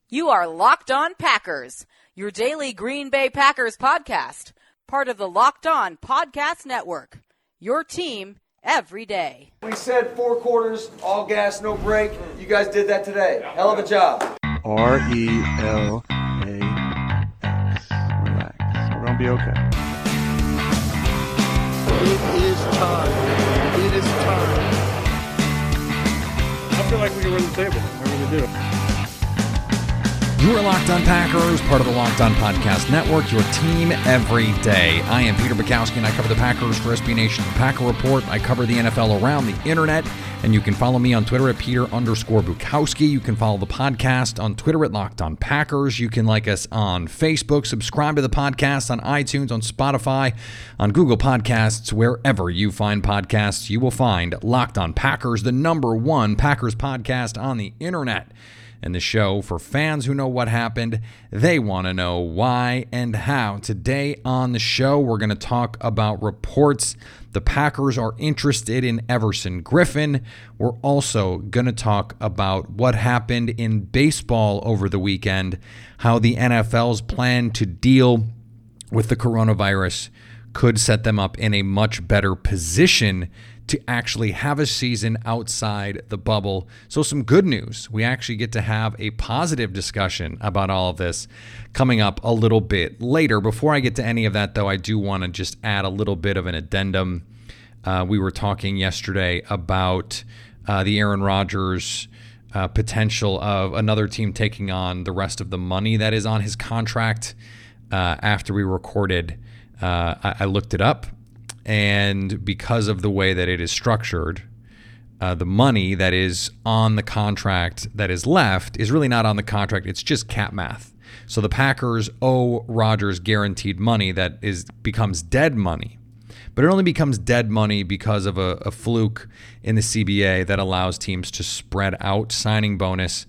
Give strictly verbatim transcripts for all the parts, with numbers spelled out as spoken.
You are Locked On Packers, your daily Green Bay Packers podcast, part of the Locked On Podcast Network, your team every day. We said four quarters, all gas, no break. You guys did that today. Hell of a job. R E L A X. Relax. We're going to be okay. It is time. It is time. I feel like we can run the table. I really do. You are Locked On Packers, part of the Locked On Podcast Network, your team every day. I am Peter Bukowski, and I cover the Packers for S B Nation and Packer Report. I cover the N F L around the internet, and you can follow me on Twitter at Peter underscore Bukowski. You can follow the podcast on Twitter at Locked On Packers. You can like us on Facebook, subscribe to the podcast on iTunes, on Spotify, on Google Podcasts, wherever you find podcasts, you will find Locked On Packers, the number one Packers podcast on the internet. And the show for fans who know what happened. They want to know why and how. Today on the show, we're going to talk about reports the Packers are interested in Everson Griffen. We're also going to talk about what happened in baseball over the weekend, how the N F L's plan to deal with the coronavirus could set them up in a much better position to actually have a season outside the bubble. So some good news. We actually get to have a positive discussion about all of this coming up a little bit later. Before I get to any of that, though, I do want to just add a little bit of an addendum. Uh, we were talking yesterday about uh, the Aaron Rodgers uh, potential of another team taking on the rest of the money that is on his contract. Uh, after we recorded, uh, I, I looked it up. And because of the way that it is structured, uh, the money that is on the contract that is left is really not on the contract. It's just cap math. So the Packers owe Rodgers guaranteed money that is becomes dead money. But it only becomes dead money because of a, a fluke in the C B A that allows teams to spread out signing bonus.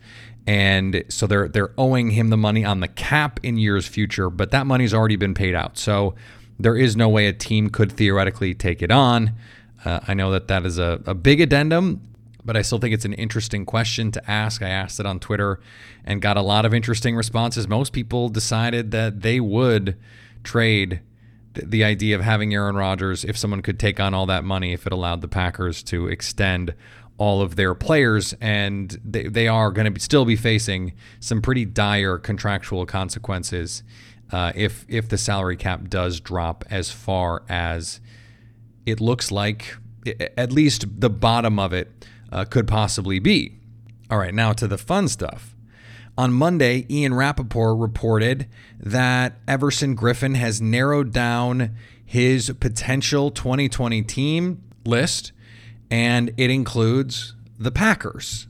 And so they're they're owing him the money on the cap in years future, but that money's already been paid out. So there is no way a team could theoretically take it on. Uh, I know that that is a, a big addendum, but I still think it's an interesting question to ask. I asked it on Twitter and got a lot of interesting responses. Most people decided that they would trade th- the idea of having Aaron Rodgers if someone could take on all that money, if it allowed the Packers to extend all of their players, and they, they are going to still be facing some pretty dire contractual consequences Uh, if if the salary cap does drop as far as it looks like, at least the bottom of it uh, could possibly be. All right, now to the fun stuff. On Monday, Ian Rappaport reported that Everson Griffen has narrowed down his potential twenty twenty team list, and it includes the Packers.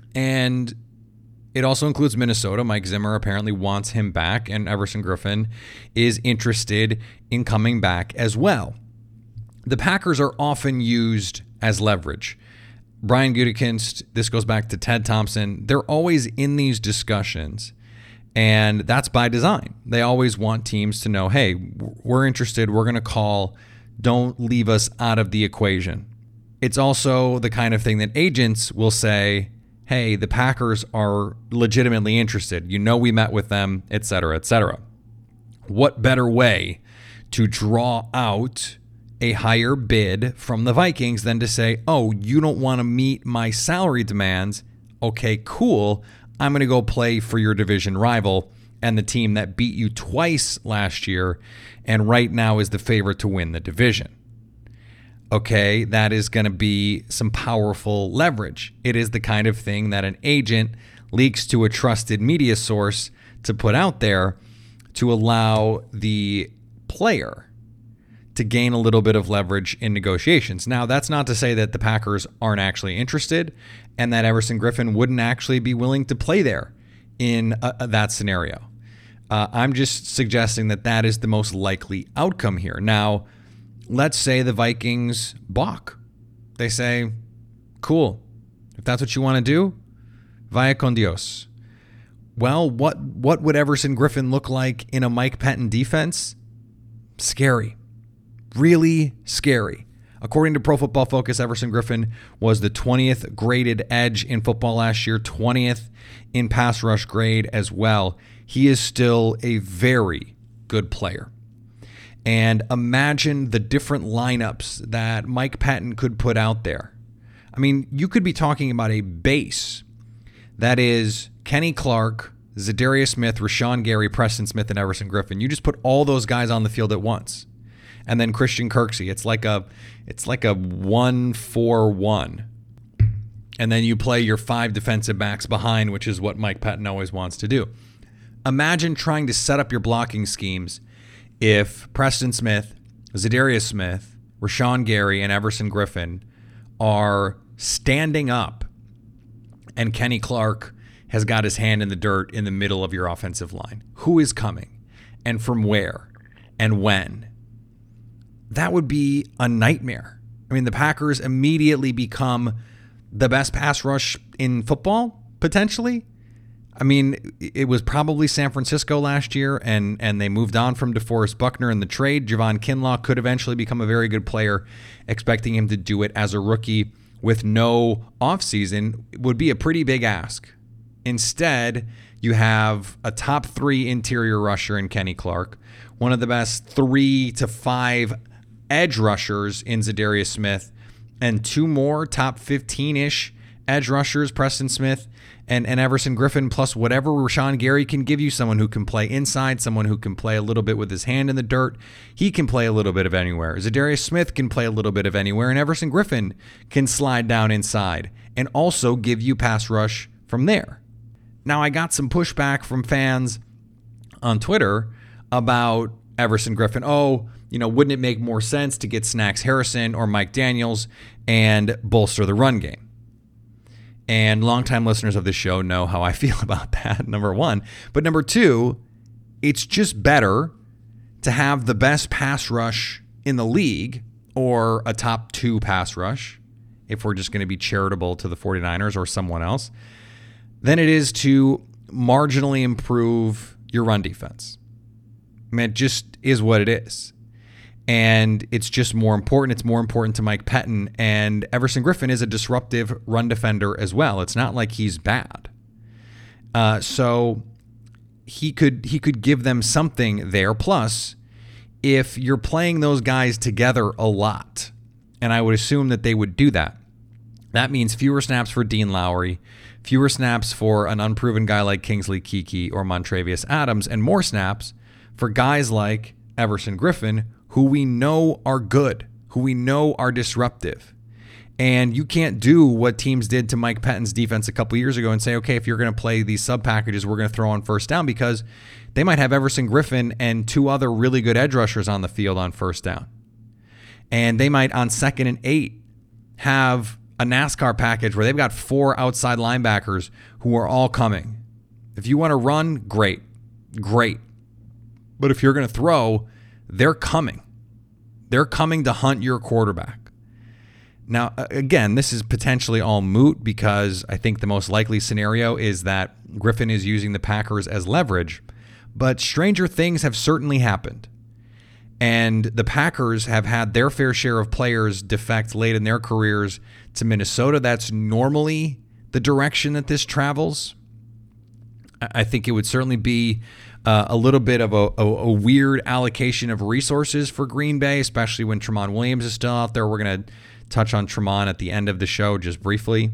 And it also includes Minnesota. Mike Zimmer apparently wants him back, and Everson Griffen is interested in coming back as well. The Packers are often used as leverage. Brian Gutekunst, this goes back to Ted Thompson, they're always in these discussions, and that's by design. They always want teams to know, hey, we're interested, we're going to call, don't leave us out of the equation. It's also the kind of thing that agents will say, hey, the Packers are legitimately interested. You know, we met with them, et cetera, et cetera. What better way to draw out a higher bid from the Vikings than to say, oh, you don't want to meet my salary demands? Okay, cool. I'm going to go play for your division rival and the team that beat you twice last year and right now is the favorite to win the division. Okay, that is going to be some powerful leverage. It is the kind of thing that an agent leaks to a trusted media source to put out there to allow the player to gain a little bit of leverage in negotiations. Now, that's not to say that the Packers aren't actually interested and that Everson Griffen wouldn't actually be willing to play there in uh, that scenario. Uh, I'm just suggesting that that is the most likely outcome here. Now, let's say the Vikings balk. They say, cool, if that's what you want to do, vaya con Dios. Well, what what would Everson Griffen look like in a Mike Pettin defense? Scary. Really scary. According to Pro Football Focus, Everson Griffen was the twentieth graded edge in football last year, twentieth in pass rush grade as well. He is still a very good player. And imagine the different lineups that Mike Pettine could put out there. I mean, you could be talking about a base that is Kenny Clark, Za'Darius Smith, Rashawn Gary, Preston Smith, and Everson Griffen. You just put all those guys on the field at once. And then Christian Kirksey. It's like a it's like a one four one. And then you play your five defensive backs behind, which is what Mike Pettine always wants to do. Imagine trying to set up your blocking schemes if Preston Smith, Za'Darius Smith, Rashawn Gary, and Everson Griffen are standing up and Kenny Clark has got his hand in the dirt in the middle of your offensive line. Who is coming and from where and when? That would be a nightmare. I mean, the Packers immediately become the best pass rush in football, potentially. I mean, it was probably San Francisco last year, and and they moved on from DeForest Buckner in the trade. Javon Kinlaw could eventually become a very good player. Expecting him to do it as a rookie with no offseason would be a pretty big ask. Instead, you have a top three interior rusher in Kenny Clark, one of the best three to five edge rushers in Za'Darius Smith, and two more top fifteen-ish edge rushers, Preston Smith and, and Everson Griffen, plus whatever Rashawn Gary can give you, someone who can play inside, someone who can play a little bit with his hand in the dirt. He can play a little bit of anywhere. Za'Darius Smith can play a little bit of anywhere, and Everson Griffen can slide down inside and also give you pass rush from there. Now, I got some pushback from fans on Twitter about Everson Griffen. Oh, you know, wouldn't it make more sense to get Snacks Harrison or Mike Daniels and bolster the run game? And longtime listeners of this show know how I feel about that, number one. But number two, it's just better to have the best pass rush in the league, or a top two pass rush, if we're just going to be charitable to the 49ers or someone else, than it is to marginally improve your run defense. I mean, it just is what it is. And it's just more important. It's more important to Mike Pettine. And Everson Griffen is a disruptive run defender as well. It's not like he's bad. Uh, so he could he could give them something there. Plus, if you're playing those guys together a lot, and I would assume that they would do that, that means fewer snaps for Dean Lowry, fewer snaps for an unproven guy like Kingsley Keke or Montravius Adams, and more snaps for guys like Everson Griffen, who we know are good, who we know are disruptive. And you can't do what teams did to Mike Pettine's defense a couple years ago and say, okay, if you're going to play these sub packages, we're going to throw on first down, because they might have Everson Griffen and two other really good edge rushers on the field on first down. And they might, on second and eight, have a NASCAR package where they've got four outside linebackers who are all coming. If you want to run, great, great. But if you're going to throw, they're coming. They're coming to hunt your quarterback. Now, again, this is potentially all moot, because I think the most likely scenario is that Griffen is using the Packers as leverage. But stranger things have certainly happened. And the Packers have had their fair share of players defect late in their careers to Minnesota. That's normally the direction that this travels. I think it would certainly be Uh, a little bit of a, a, a weird allocation of resources for Green Bay, especially when Tramon Williams is still out there. We're going to touch on Tramon at the end of the show just briefly.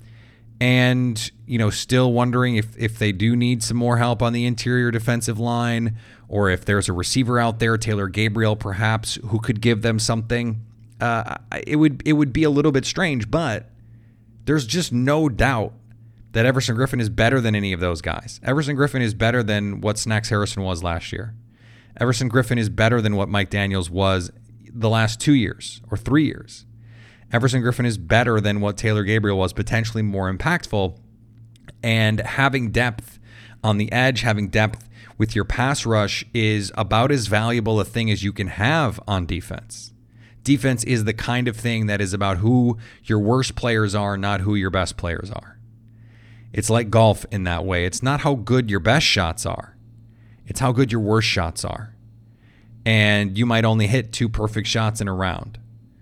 And, you know, still wondering if, if they do need some more help on the interior defensive line, or if there's a receiver out there, Taylor Gabriel perhaps, who could give them something. Uh, it would it would be a little bit strange, but there's just no doubt that Everson Griffen is better than any of those guys. Everson Griffen is better than what Snacks Harrison was last year. Everson Griffen is better than what Mike Daniels was the last two years or three years. Everson Griffen is better than what Taylor Gabriel was, potentially more impactful. And having depth on the edge, having depth with your pass rush is about as valuable a thing as you can have on defense. Defense is the kind of thing that is about who your worst players are, not who your best players are. It's like golf in that way. It's not how good your best shots are. It's how good your worst shots are. And you might only hit two perfect shots in a round.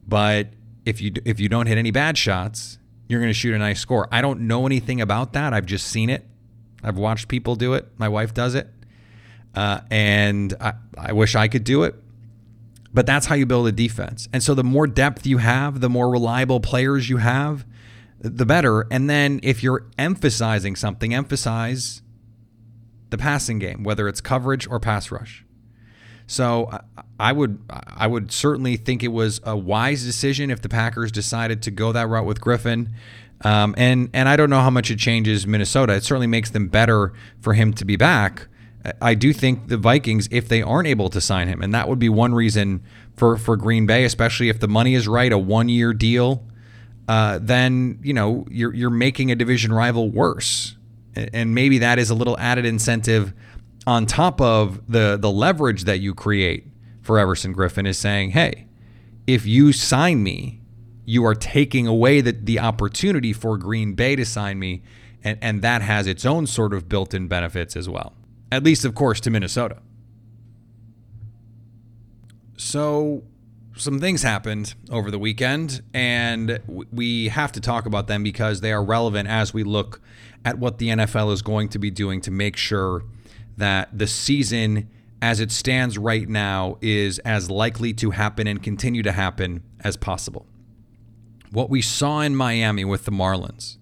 But if you if you don't hit any bad shots, you're going to shoot a nice score. I don't know anything about that. I've just seen it. I've watched people do it. My wife does it. Uh, and I, I wish I could do it. But that's how you build a defense. And so the more depth you have, the more reliable players you have, the better. And then if you're emphasizing something, emphasize the passing game, whether it's coverage or pass rush. So I would I would certainly think it was a wise decision if the Packers decided to go that route with Griffin. Um, and, and I don't know how much it changes Minnesota. It certainly makes them better for him to be back. I do think the Vikings, if they aren't able to sign him, and that would be one reason for, for Green Bay, especially if the money is right, a one-year deal, uh, then, you know, you're you're making a division rival worse. And maybe that is a little added incentive on top of the, the leverage that you create for Everson Griffin is saying, hey, if you sign me, you are taking away the, the opportunity for Green Bay to sign me, and, and that has its own sort of built-in benefits as well. At least, of course, to Minnesota. So some things happened over the weekend, and we have to talk about them because they are relevant as we look at what the N F L is going to be doing to make sure that the season as it stands right now is as likely to happen and continue to happen as possible. What we saw in Miami with the Marlins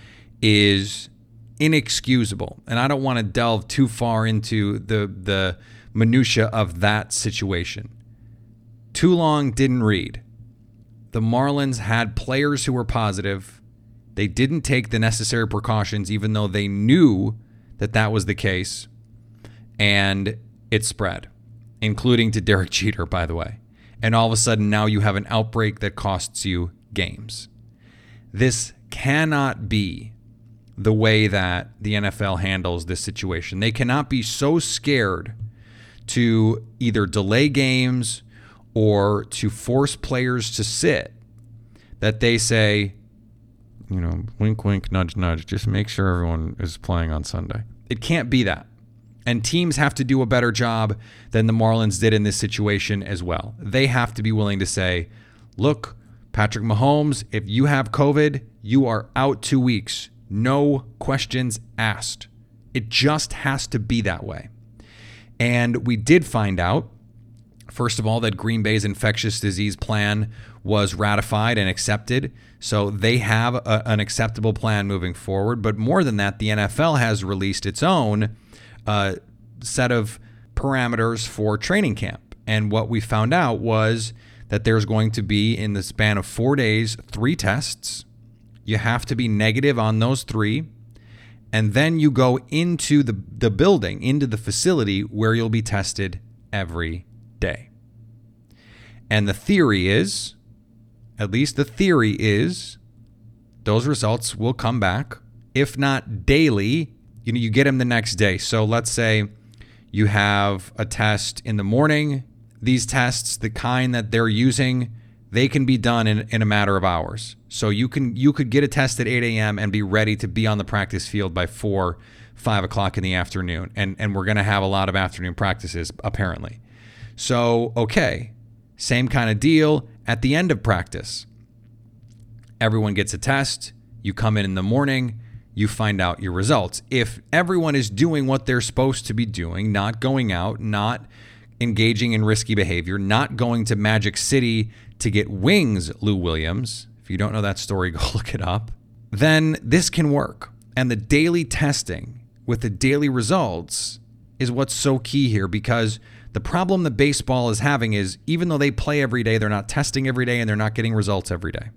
is inexcusable, and I don't want to delve too far into the the minutia of that situation. Too long didn't read. The Marlins had players who were positive. They didn't take the necessary precautions, even though they knew that that was the case, and it spread, including to Derek Jeter, by the way. And all of a sudden, now you have an outbreak that costs you games. This cannot be the way that the N F L handles this situation. They cannot be so scared to either delay games or to force players to sit that they say, you know, wink, wink, nudge, nudge, just make sure everyone is playing on Sunday. It can't be that. And teams have to do a better job than the Marlins did in this situation as well. They have to be willing to say, look, Patrick Mahomes, if you have COVID, you are out two weeks. No questions asked. It just has to be that way. And we did find out, first of all, that Green Bay's infectious disease plan was ratified and accepted. So they have a, an acceptable plan moving forward. But more than that, the N F L has released its own uh, set of parameters for training camp. And what we found out was that there's going to be, in the span of four days, three tests. You have to be negative on those three. And then you go into the, the building, into the facility where you'll be tested every day. And the theory is, at least the theory is, those results will come back, if not daily, you know, you get them the next day. So let's say you have a test in the morning. These tests, the kind that they're using, they can be done in, in a matter of hours. So you can you could get a test at eight a.m. and be ready to be on the practice field by four, five o'clock in the afternoon. And, and we're going to have a lot of afternoon practices, apparently. So, okay, same kind of deal at the end of practice. Everyone gets a test. You come in in the morning. You find out your results. If everyone is doing what they're supposed to be doing, not going out, not engaging in risky behavior, not going to Magic City to get wings, Lou Williams, if you don't know that story, go look it up, then this can work. And the daily testing with the daily results is what's so key here, because the problem that baseball is having is even though they play every day, they're not testing every day and they're not getting results every day.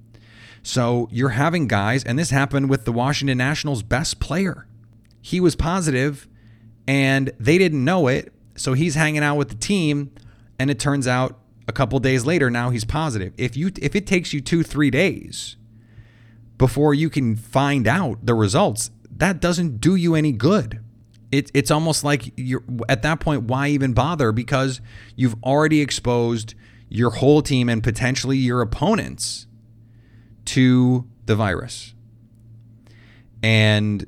So you're having guys, and this happened with the Washington Nationals' best player. He was positive and they didn't know it. So he's hanging out with the team, and it turns out a couple days later, now he's positive. If you if it takes you two, three days before you can find out the results, that doesn't do you any good. It, it's almost like you're at that point, why even bother? Because you've already exposed your whole team and potentially your opponents to the virus. And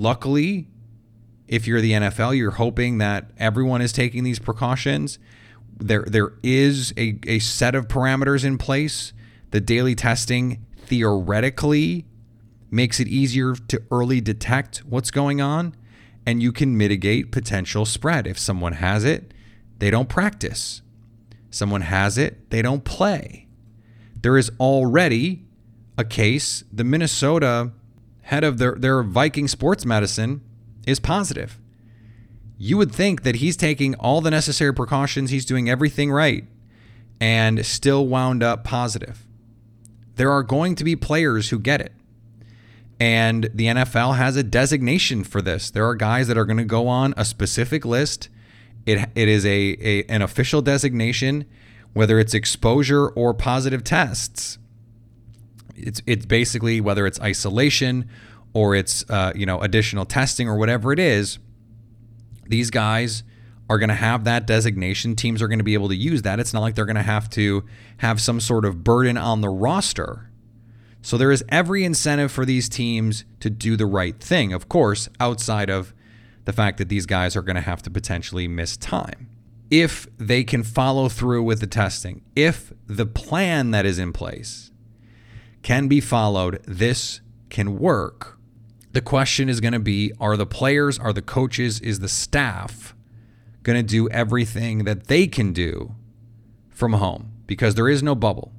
luckily, if you're the N F L, you're hoping that everyone is taking these precautions. there there is a, a set of parameters in place. The daily testing theoretically makes it easier to early detect what's going on, and you can mitigate potential spread. If someone has it, they don't practice. Someone has it, they don't play. There is already a case. The Minnesota head of their, their Viking sports medicine is positive. You would think that he's taking all the necessary precautions, he's doing everything right, and still wound up positive. There are going to be players who get it. And the N F L has a designation for this. There are guys that are going to go on a specific list. It it is a, a an official designation, whether it's exposure or positive tests. It's it's basically whether it's isolation or it's uh, you know additional testing or whatever it is. These guys are going to have that designation. Teams are going to be able to use that. It's not like they're going to have to have some sort of burden on the roster. So there is every incentive for these teams to do the right thing, of course, outside of the fact that these guys are going to have to potentially miss time. If they can follow through with the testing, if the plan that is in place can be followed, this can work. The question is going to be, are the players, are the coaches, is the staff going to do everything that they can do from home? Because there is no bubble.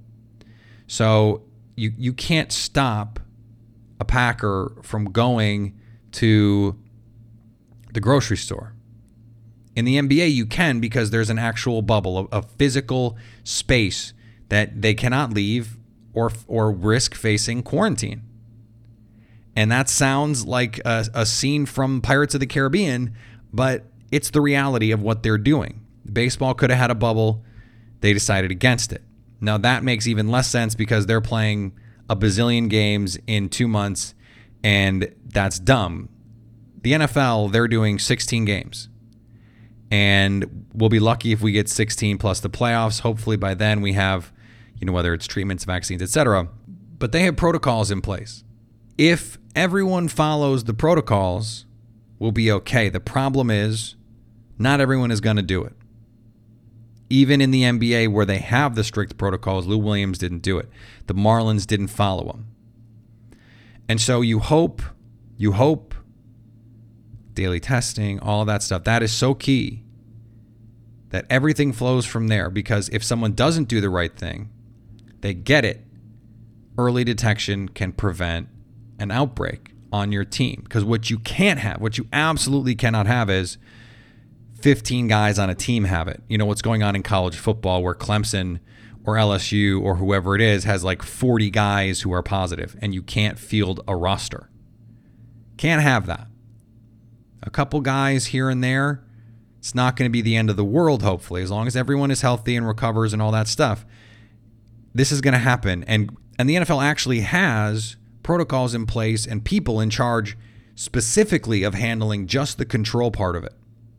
So you you can't stop a Packer from going to the grocery store. In the N B A, you can, because there's an actual bubble, a, a physical space that they cannot leave or or risk facing quarantine. And that sounds like a, a scene from Pirates of the Caribbean, but it's the reality of what they're doing. Baseball could have had a bubble. They decided against it. Now, that makes even less sense because they're playing a bazillion games in two months, and that's dumb. The N F L, they're doing sixteen games. And we'll be lucky if we get sixteen plus the playoffs. Hopefully by then we have, you know, whether it's treatments, vaccines, et cetera. But they have protocols in place. If everyone follows the protocols, we'll be okay. The problem is not everyone is going to do it. Even in the N B A where they have the strict protocols, Lou Williams didn't do it. The Marlins didn't follow them. And so you hope, you hope, daily testing, all of that stuff, that is so key that everything flows from there, because if someone doesn't do the right thing, they get it. Early detection can prevent an outbreak on your team. Because what you can't have, what you absolutely cannot have is fifteen guys on a team have it. You know what's going on in college football where Clemson or L S U or whoever it is has like forty guys who are positive and you can't field a roster. Can't have that. A couple guys here and there, it's not going to be the end of the world, hopefully, as long as everyone is healthy and recovers and all that stuff. This is going to happen. And, and the N F L actually has protocols in place and people in charge specifically of handling just the control part of it.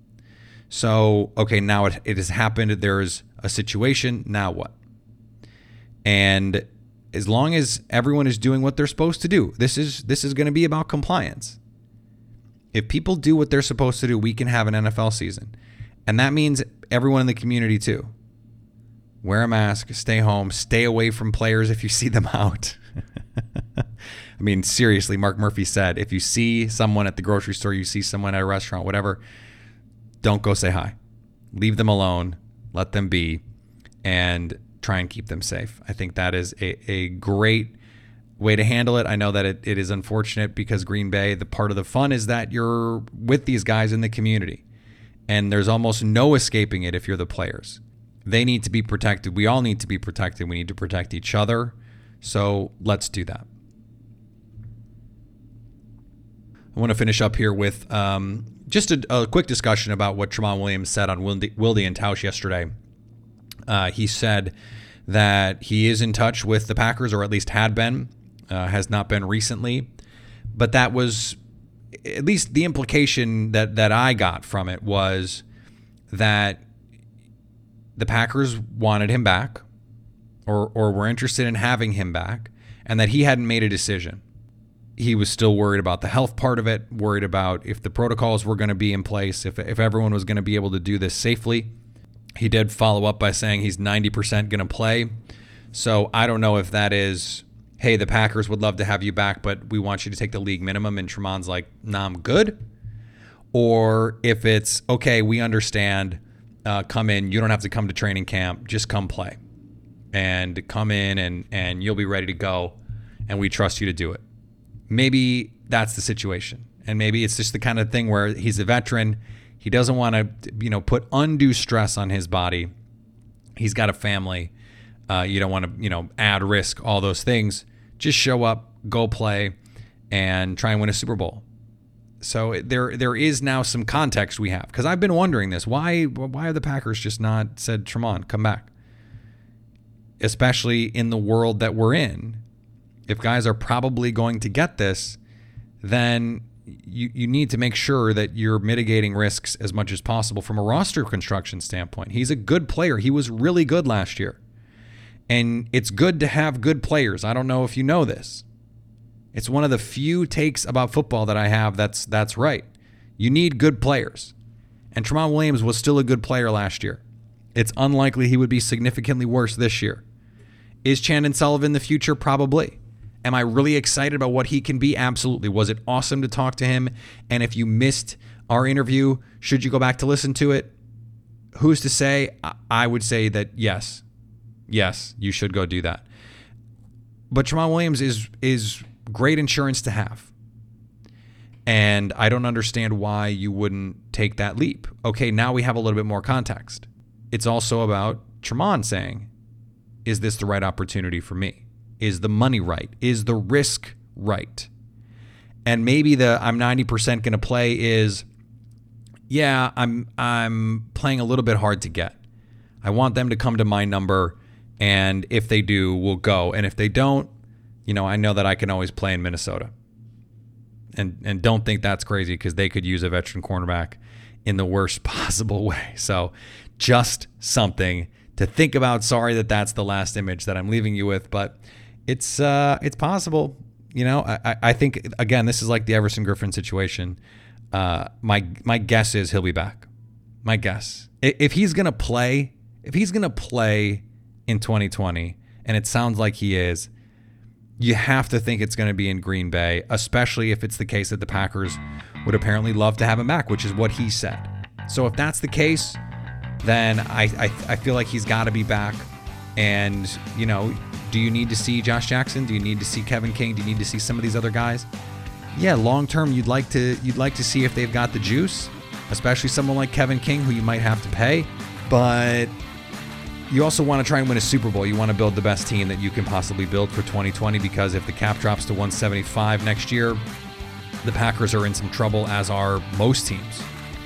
So, okay, now it, it has happened. There's a situation. Now what? And as long as everyone is doing what they're supposed to do, this is this is going to be about compliance. If people do what they're supposed to do, we can have an N F L season. And that means everyone in the community too. Wear a mask, stay home, stay away from players if you see them out. I mean, seriously, Mark Murphy said, if you see someone at the grocery store, you see someone at a restaurant, whatever, don't go say hi. Leave them alone. Let them be. And try and keep them safe. I think that is a, a great way to handle it. I know that it, it is unfortunate because Green Bay, the part of the fun is that you're with these guys in the community. And there's almost no escaping it if you're the players. They need to be protected. We all need to be protected. We need to protect each other. So let's do that. I want to finish up here with um, just a, a quick discussion about what Tramon Williams said on Wilde, Wilde and Tausch yesterday. Uh, he said that he is in touch with the Packers, or at least had been, uh, has not been recently. But that was, at least the implication that, that I got from it was that the Packers wanted him back, or or were interested in having him back, and that he hadn't made a decision. He was still worried about the health part of it, worried about if the protocols were going to be in place, if if everyone was going to be able to do this safely. He did follow up by saying he's ninety percent going to play. So I don't know if that is, hey, the Packers would love to have you back, but we want you to take the league minimum. And Tremon's like, nah, I'm good. Or if it's, okay, we understand, uh, come in. You don't have to come to training camp. Just come play. And come in and, and you'll be ready to go. And we trust you to do it. Maybe that's the situation. And maybe it's just the kind of thing where he's a veteran. He doesn't want to, you know, put undue stress on his body. He's got a family. Uh, you don't want to, you know, add risk, all those things. Just show up, go play, and try and win a Super Bowl. So there, there is now some context we have, because I've been wondering this. Why, why have the Packers just not said, Tremon, come back? Especially in the world that we're in. If guys are probably going to get this, then you, you need to make sure that you're mitigating risks as much as possible from a roster construction standpoint. He's a good player. He was really good last year. And it's good to have good players. I don't know if you know this. It's one of the few takes about football that I have that's that's right. You need good players. And Tramon Williams was still a good player last year. It's unlikely he would be significantly worse this year. Is Chandon Sullivan the future? Probably. Am I really excited about what he can be? Absolutely. Was it awesome to talk to him? And if you missed our interview, should you go back to listen to it? Who's to say? I would say that yes. Yes, you should go do that. But Tramon Williams is is great insurance to have. And I don't understand why you wouldn't take that leap. Okay, now we have a little bit more context. It's also about Tramon saying, is this the right opportunity for me? Is the money right? Is the risk right? And maybe the I'm ninety percent going to play is, yeah, I'm I'm playing a little bit hard to get. I want them to come to my number, and if they do, we'll go. And if they don't, you know, I know that I can always play in Minnesota. And and don't think that's crazy, because they could use a veteran cornerback in the worst possible way. So just something to think about. Sorry that that's the last image that I'm leaving you with, but it's uh, it's possible. You know, I, I think, again, this is like the Everson Griffin situation. Uh, my my guess is he'll be back. My guess. If he's going to play, if he's going to play in twenty twenty, and it sounds like he is, you have to think it's going to be in Green Bay, especially if it's the case that the Packers would apparently love to have him back, which is what he said. So if that's the case, then I I, I feel like he's got to be back. And, you know, do you need to see Josh Jackson? Do you need to see Kevin King? Do you need to see some of these other guys? Yeah, long term, you'd like to you'd like to see if they've got the juice, especially someone like Kevin King, who you might have to pay. But you also want to try and win a Super Bowl. You want to build the best team that you can possibly build for twenty twenty, because if the cap drops to one seventy-five next year, the Packers are in some trouble, as are most teams.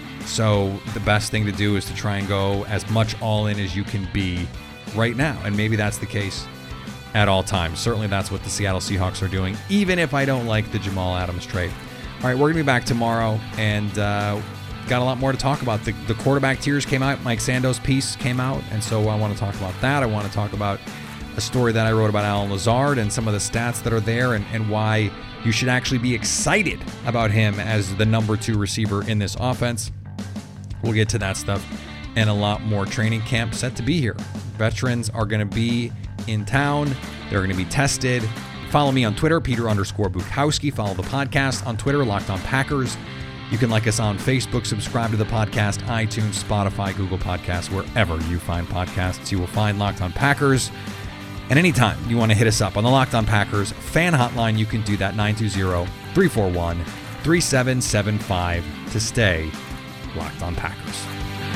So the best thing to do is to try and go as much all in as you can be right now. And maybe that's the case at all times. Certainly that's what the Seattle Seahawks are doing, even if I don't like the Jamal Adams trade. All right, we're going to be back tomorrow, and uh, got a lot more to talk about. The, the quarterback tiers came out. Mike Sando's piece came out, and so I want to talk about that. I want to talk about a story that I wrote about Allen Lazard and some of the stats that are there, and, and why you should actually be excited about him as the number two receiver in this offense. We'll get to that stuff and a lot more. Training camp set to be here. Veterans are going to be in town. They're going to be tested. Follow me on Twitter, Peter underscore Bukowski. Follow the podcast on Twitter, Locked On Packers. You can like us on Facebook, subscribe to the podcast, iTunes, Spotify, Google Podcasts, wherever you find podcasts. You will find Locked On Packers. And anytime you want to hit us up on the Locked On Packers fan hotline, you can do that, nine two zero, three four one, three seven seven five, to stay Locked On Packers.